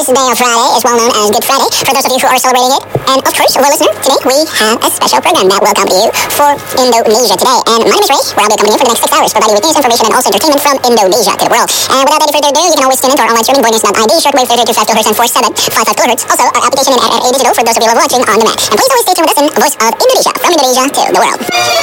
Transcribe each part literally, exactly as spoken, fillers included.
this day of Friday is well known as Good Friday, for those of you who are celebrating it. And of course, well, listener, today we have a special program that will come to you for Indonesia today. And my name is Ray, where I'll be accompanying you for the next six hours, providing you with news, information, and also entertainment from Indonesia to the world. And without any further ado, you can always tune into our online streaming, boynews dot I D, shortwave thirty-two point five kilohertz and forty-seven point five five kilohertz. Also, our application in R R A Digital for those of you who are watching on demand. And please always stay tuned with us in Voice of Indonesia, from Indonesia to the world.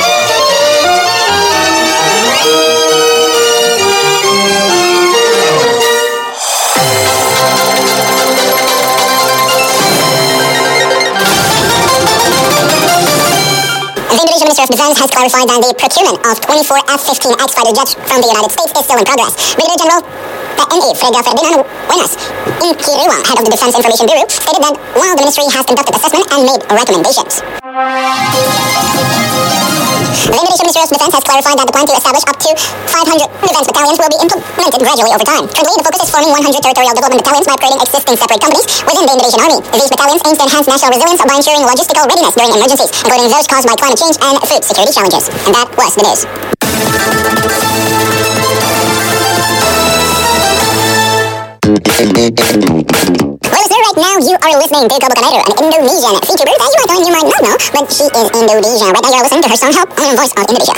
The Indonesian Minister of Defense has clarified that the procurement of twenty-four F fifteen X fighter jets from the United States is still in progress. Brigadier General T N I Frega Ferdinand Wenas Inkiriwa, head of the Defense Information Bureau, stated that while the ministry has conducted assessment and made recommendations. The Indonesian Ministry of Defense has clarified that the plan to establish up to five hundred defense battalions will be implemented gradually over time. Currently, the focus is forming one hundred territorial development battalions by upgrading existing separate companies within the Indonesian Army. These battalions aim to enhance national resilience by ensuring logistical readiness during emergencies, including those caused by climate change and food security challenges. And that was the news. Well, listener, right now you are listening to Global Connector, an Indonesian featurer that you are going, you might not know, but she is Indonesian. Right now you are listening to her song Help on Voice of Indonesia.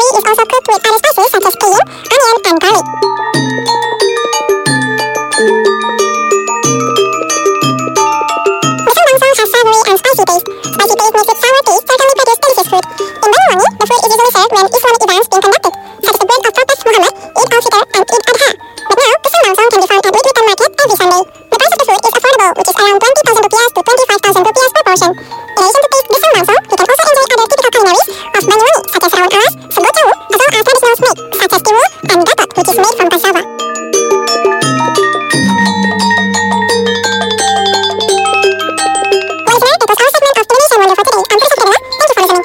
Curry is also cooked with other spices such as cayenne, onion, and garlic. The sambal song has savory and spicy taste. Spicy taste makes it sour taste certainly produce delicious food. In Banyuwangi, the food is usually served when Islamic events being conducted, such as the birth of Prophet Muhammad, Eid al-Fitr, and Eid Adha. But now, the sambal song can be found at Wheatwheaton Market every Sunday. The price of the food is affordable, which is around twenty thousand rupiahs to twenty-five thousand rupiahs per portion. In addition to taste the sambal song, you can also enjoy other typical culinaries of Banyuwangi, such as rawon alas, sego tahu, as well as traditional snake, such as tiwul and gatot, which is made from cassava. Well, listener, that was our segment of Indonesian Wonder for today. I'm Purisa Kirana. Thank you for listening.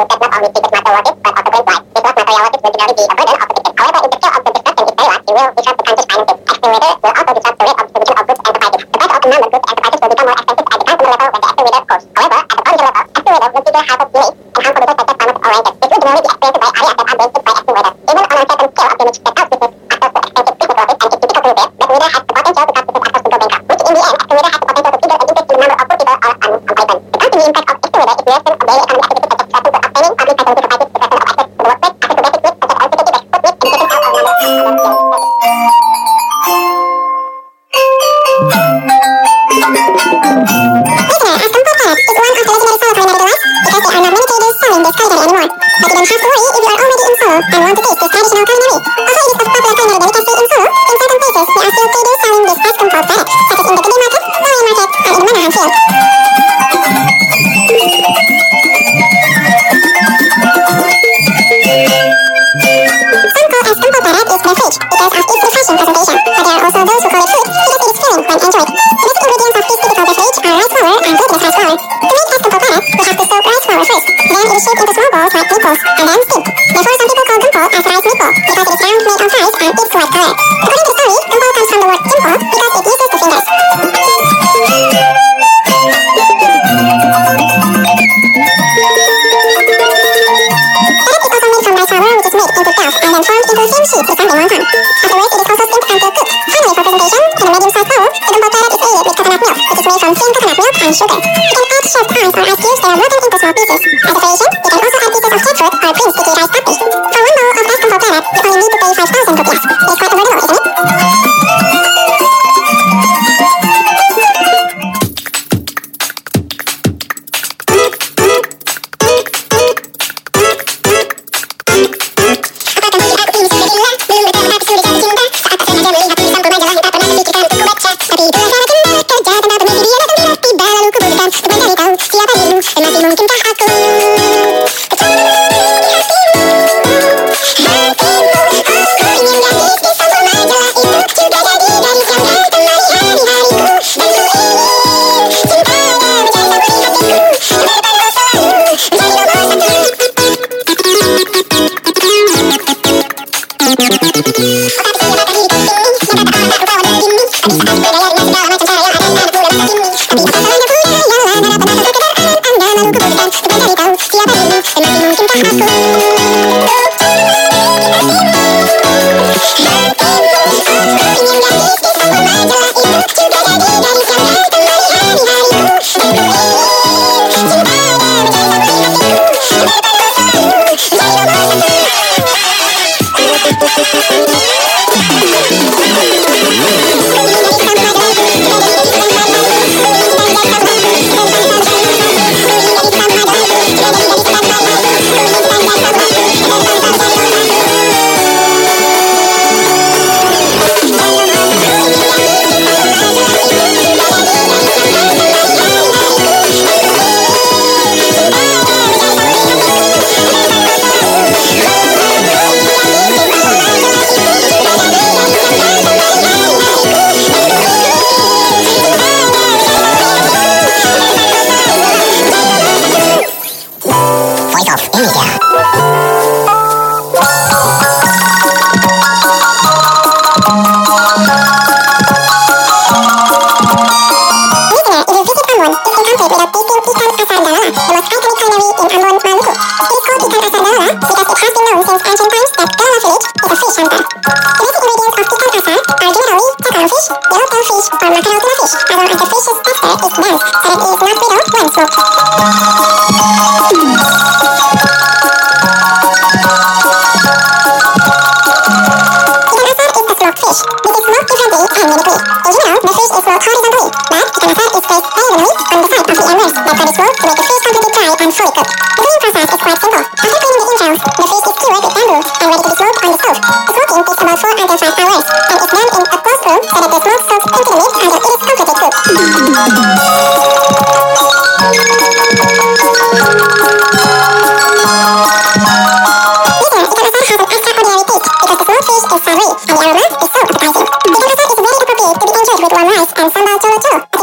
that not only keep it matter worth it, but also great life. This was materialities will generally be a burden of the victim. However, if the scale of the disruption is very large, it will disrupt the country's finances. Accelerator will also disrupt the rate of distribution of goods and prices. The price of the numbered goods and prices will become more expensive at the consumer level when the accelerator goes. However, at the political level, accelerator will trigger harmful delays and harmful results such as climate oriented. This will generally be experienced by areas that are benefited by accelerator. Even on a certain scale of damage that causes business access to expensive business losses and it's difficult to repair, the accelerator has the potential to cause business access to go bankrupt, which in the end, accelerator has the potential to trigger an increase in the number of poor people or un- unemployment. The continuing impact of accelerator is worsen of daily economic activities such as disruption of obtaining public facilities for prices, disruption of access to the workplace, access to basic goods such as electricity, export goods, indicating health or number of Listener, as Comfort Products is one of the legendary solo culinary delights because there are not many traders selling this category anymore. But you don't have to worry if you are already in Solo and want to taste this traditional culinary. Also, it is of popular culinary delicacy in Solo. In certain places, there are still traders selling this as Comfort Products, such as in the Gede Market, Lorraine Market, and in the Manahan Field. Some call as Comfort Product is beverage because of its refreshing presentation, but there are also those who call it food because it is filling when enjoyed. The basic ingredients of this typical beverage are rice flour and glutinous rice flour. To make as Comfort Product, we have to soak rice flour first. Then it is shaped into small balls like meatballs and then steamed. Therefore, some people call Gumpo as rice meatball because it is round, made of rice, and its white color. According to the story, Gumpo comes from the word Gimpo because it uses the fingers. And then formed into thin sheets resembling wonton. Afterwards, it is also steamed until cooked. Finally, for presentation, in a medium-sized bowl, the Gumpo product is aided with coconut milk, which is made from thin coconut milk and sugar. You can add shaved ice or ice cubes that are broken into small pieces. As decoration, you can also add pieces of jackfruit or green sticky rice puppy. For one bowl of best Gumpo product, you only need to pay five thousand rupiahs. It is quite affordable, isn't it?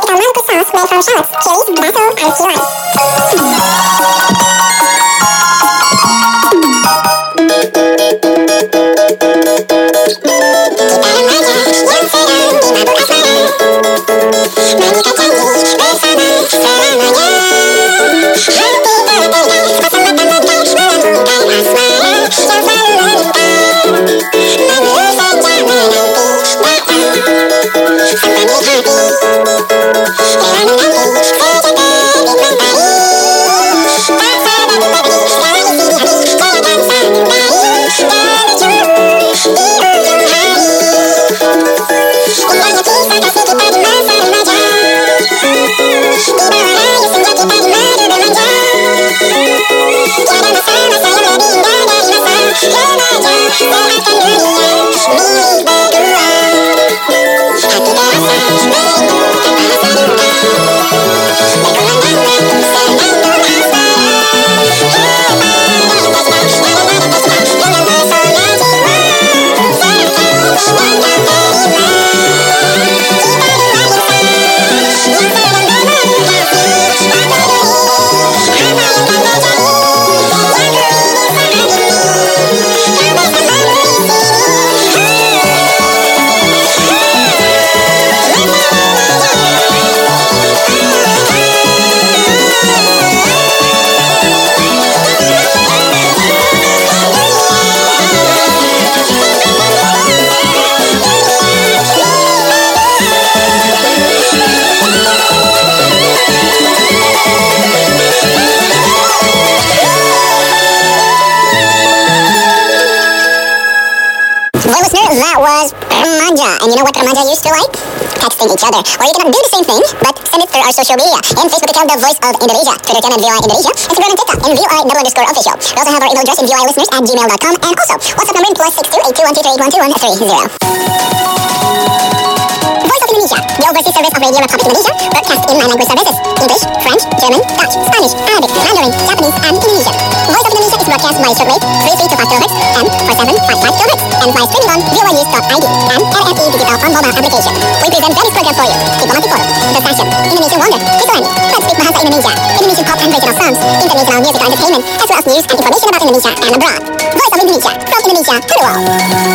Shallots, chilies, basil, and sea lime. that was Remaja. And you know what Remaja used to like? Texting each other. Or you can do the same thing, but send it through our social media. In Facebook account, The Voice of Indonesia. Twitter account at V O I Indonesia. Instagram and TikTok in V O I double underscore official. We also have our email address in V O I listeners at gmail dot com. And also, WhatsApp number in plus six two eight two one two three eight one two one three zero. Voice of Indonesia, the overseas service of Radio Republic Indonesia, broadcast in nine language services: English, French, German, Dutch, Spanish, Arabic, Mandarin, Japanese, and Indonesian. Voice of Indonesia is broadcast by shortwave three three two five kilohertz and four seven five five kilohertz, and by streaming on V O I news dot I D and R F E Digital on mobile application. We present various program for you: Diplomatic Forum, The Fashion, Indonesian Wonder, Kisarani, Let's Speak Bahasa Indonesia, Indonesian pop and regional songs, international music and entertainment, as well as news and information about Indonesia and abroad. Voice of Indonesia, from Indonesia to the world.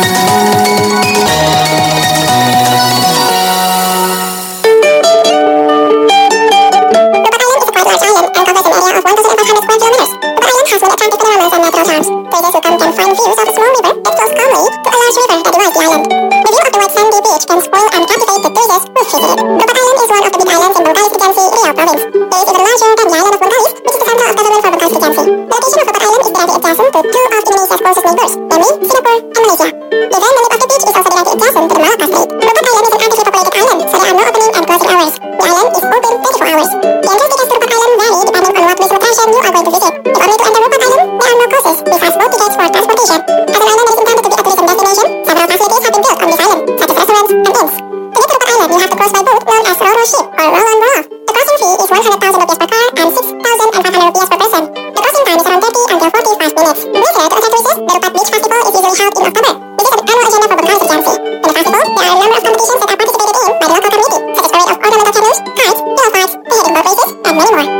Visitors who come can find views of a small river that flows calmly to a large river that divides the island. The view of the white sandy beach can spoil and captivate the tourists who visit it. Bropat Island is one of the big islands in Bengkalis Regency, Riau Province. It is even larger than the island of Bengkalis, which is the center of government for Bengkalis Regency. The location of Bropat Island is directly adjacent to two of Indonesia's closest neighbors, namely Singapore and Malaysia. The very limit of the beach is also directly adjacent to the Malacca Strait. Bropat Island is an actively populated island, so there are no opening and closing hours. The island is open twenty-four hours. The entrance tickets to Bropat Island vary depending on what tourism attraction you are going to visit. If only to enter Bropat Island, there are no courses. This has no tickets for transportation. As an island that is intended to be a tourism destination, several facilities have been built on this island, such as restaurants and inns. To get to Bropat Island, you have to cross by boat known as Ro-Ro ship or roll-on roll-off. The crossing fee is one hundred thousand rupiah per car and six thousand five hundred rupiah per person. The crossing time is around thirty until forty-five minutes. Later, to attract tourists, the Rupat Beach Festival is usually held in October. This is an annual agenda for Bengkalis Regency. In the festival, there are a number of competitions that are participated in by the local community, such as parade of ornamental canoes, kites, pillow fights, beheading boat races, and many more.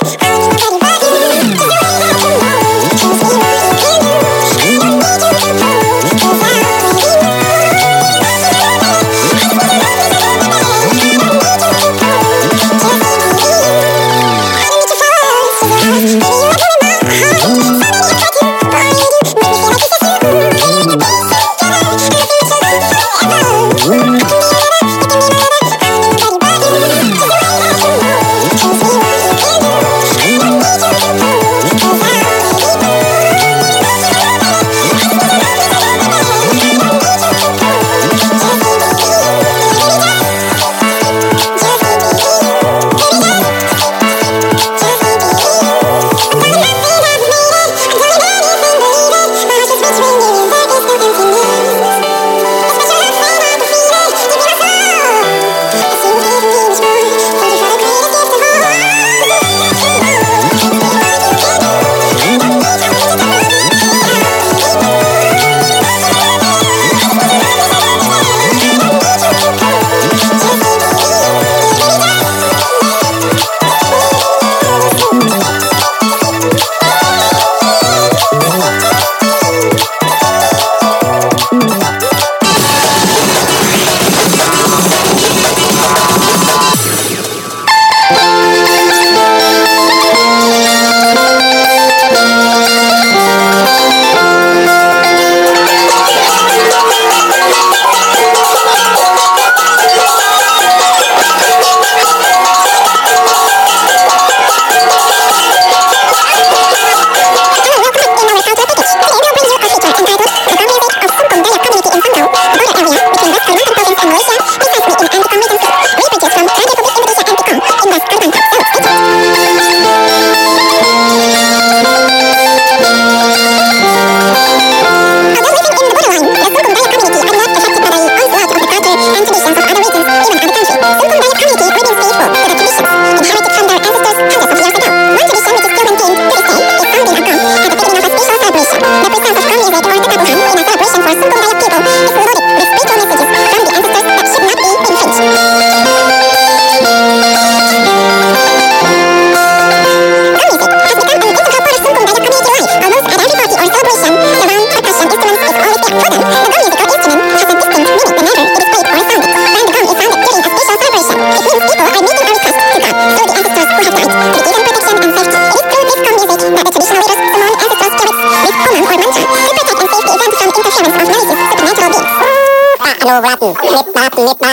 Thank you.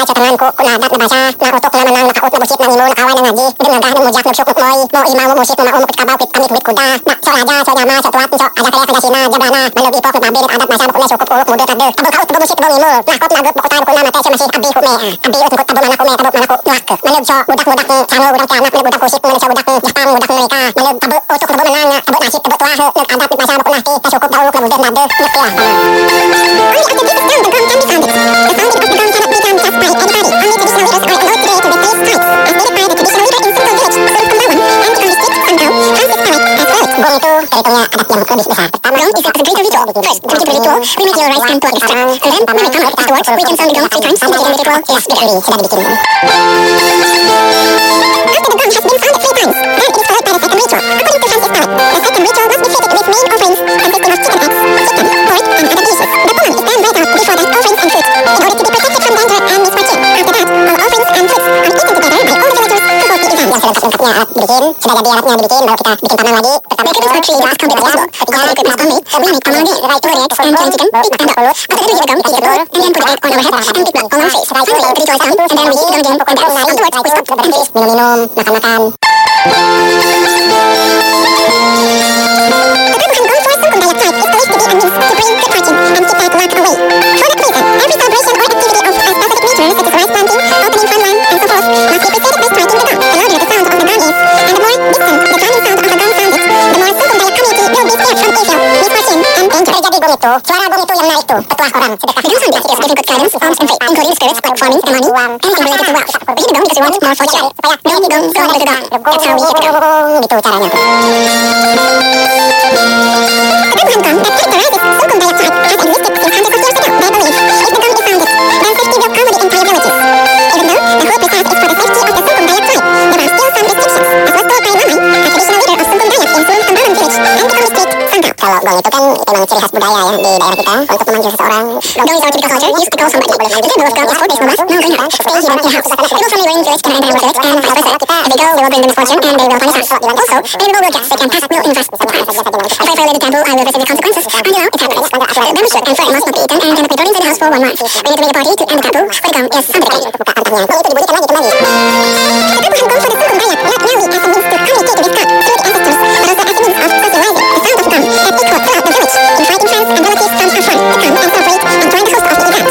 baca temanku, ku nadat na baca, na utok na manang nakaut na busit, nang imo nakaway na ngaji, din nga gahan mo jak nagsyuk moy, mo ima mo musit mo maum kit kabaw kit kamit wit kuda, na so raja so yama so tuat so aja kaya kada sina jabrana, malog ipok na babirit adat masa ko na sukup uluk mudo tade, tabog kaut tabog busit tabog imo, nakot nagot mo kutan ko na matay masih abi ko me, abi ut ko tabog manako me tabog manako tuak, malog so budak budak ni sango budak anak malog budak kusit malog so budak Jepang budak mereka, malog tabog utok tabog manang, tabog nasib tabog tuah, nag adat masa ko na ti, ta sukup dauluk na mudo tade, nyek ya. Only after this is done, the ground can be founded. The founding of the ground cannot be done just by anybody. Only traditional leaders are allowed today to replace tithes, as stated by the traditional leader in Sentul village, Suluk Kumbawan, and become district somehow, Francis Palet, as well. Gong itu terhitungnya adat yang lebih besar. Pertama, gong is a greater ritual. First, to begin the ritual, we make yellow rice and pork extract. And then, when we come out afterwards, we can sound the gong three times, indicating the ritual is begun. Sudah dibikin. After the gong has been sounded three times, then it is followed by the second ritual. According to Francis Palet, the second ritual must be fitted with main offerings consisting of chicken eggs, chicken, pork, and other dishes. The palm is then right out before that offerings and fruits, in order to be protected from danger and misfortune. After that, all offerings and fruits are eaten together by all the villagers to both the event. Yang selengkap-lengkapnya alat dibikin, sudah jadi alatnya dibikin, baru kita bikin paman lagi. Pertama itu seperti ini, as compared to possible. Ketika equipment is on me, we make paman lagi, right to react and killing chicken, eat and dog. After that, we heat the gum, eat the bowl, and then put the egg on our head and eat blood on our face. Finally, the ritual is done, and then we eat the gum again, and afterwards we stop and taste. Minum-minum, makan-makan. Itu, suara gong itu yang menarik tuh, petuah orang sedekah. The gong sound is giving good guidance, alms and faith, including spirits like farming and money, anything related to wealth. We hit the gong because we want more fortune. Supaya gong di gong, gong di gong. That's how we hit the gong. Gitu caranya. Keteguhan gong that characterizes Sungkum Dayak tribe has existed since hundreds of years ago. They believe if the gong is sounded, then safety will come with the entire villages. Even though the whole precise is for the safety of the Sungkum Dayak tribe, there are still some restrictions, as was told by Mamai, a traditional leader of Sungkum Dayak in Suluk Kumbawan village, and become district Sangkau. Kalau gong itu kan memang ciri khas budaya ya di daerah kita untuk memanggil seseorang. Gong is our typical culture used to call somebody. The symbol of gong is four days no mass, no going home, stay here in your house. People from neighboring village can enter our village and vice versa. If they go, we will bring them misfortune and they will punish us. Also, many people will guess they can pass will invest sometimes. If I violate the taboo, I will receive the consequences. And you know, it happens. Bamboo shoot and fern must not be eaten and cannot be brought into the house for one month. We need to make a party to end the taboo, for the gong is something. Gong itu dibunyikan lagi kembali. Keteguhan gong for the Sungkum Dayak, not merely as a means to communicate with God through the ancestors, but also as a means of socializing the sound of the gong that echoed throughout the village, inviting friends and relatives from afar to come and celebrate and join the host of the event.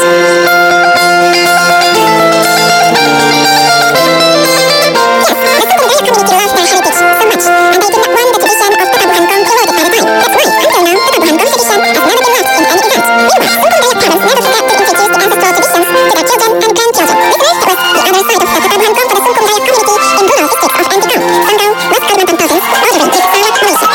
Yes, the Sungkum Dayak community loves their heritage so much, and they did not want the tradition of Tatabuhan Gong eroded by the time. That's why, until now, Tatabuhan Gong tradition has never been lost in any event. Meanwhile, Sungkum Dayak parents never forget to introduce the ancestral traditions to their children and grandchildren. Listeners, that was the other side of the Tatabuhan Gong for the Sungkum Dayak community in rural districts of Antikam, Sanggau, West Kalimantan Province, bordering with Sarawak, Malaysia.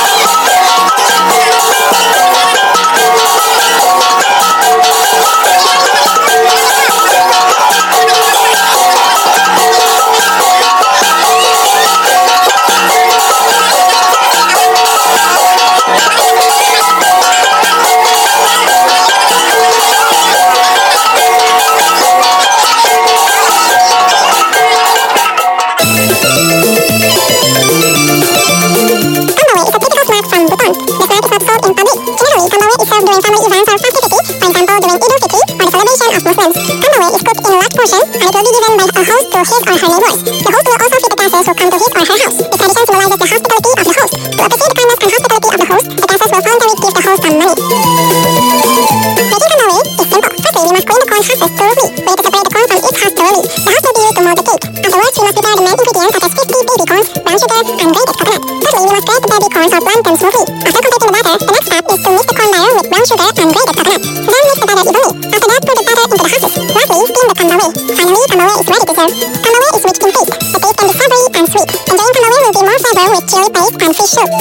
To his or her neighbors. The host will also feed the guests who come to his or her house. This tradition symbolizes the hospitality of the host. To appreciate the kindness and hospitality of the host, the guests will voluntarily give the host some money. Making kandawai is simple. Firstly, we must clean the corn husks thoroughly. We have to separate the corn from each husk thoroughly. The husk will be used to mold the cake. Afterwards, we must prepare the main ingredients such as fifty baby corns, brown sugar, and grated coconut. Thirdly, we must grate the baby corns or blend them smoothly. After completing the batter, the next step is to mix the corn batter with brown sugar and grated coconut. Then mix the batter evenly. After that, pour the batter into the husks. Lastly, steam the kandawai. Finally, kandawai is ready to serve. Kandawai is rich in taste. The taste can be savory and sweet. Enjoying kandawai will be more flavor with chili paste and fish soup.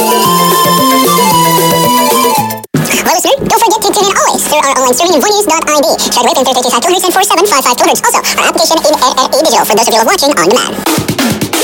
Well, listener, don't forget to tune in always through our online streaming vonews dot I D. Shared wave in thirty-two kilohertz and four seven five five kilohertz. Also, our application in A R E Digital for those of you who are watching on demand.